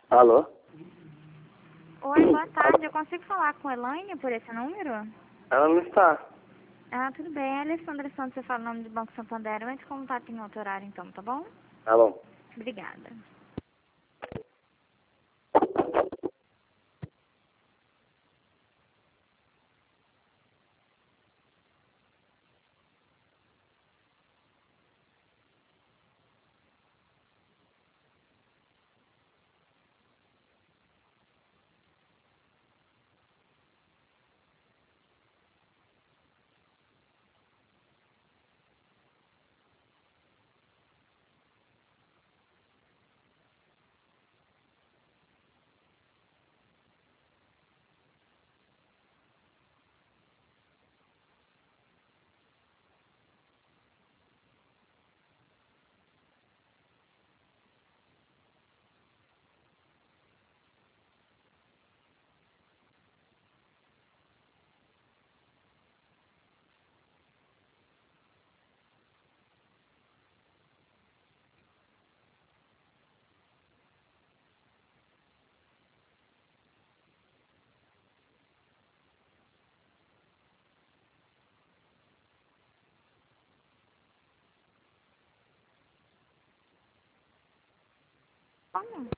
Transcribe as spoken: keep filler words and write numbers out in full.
Alô? Oi, boa tarde. Eu consigo falar com a Elaine por esse número? Ela não está. Ah, tudo bem. Alessandra Santos, você fala o nome do Banco Santander. Eu entro em contato em outro horário, então, tá bom? Tá bom. Obrigada. Como?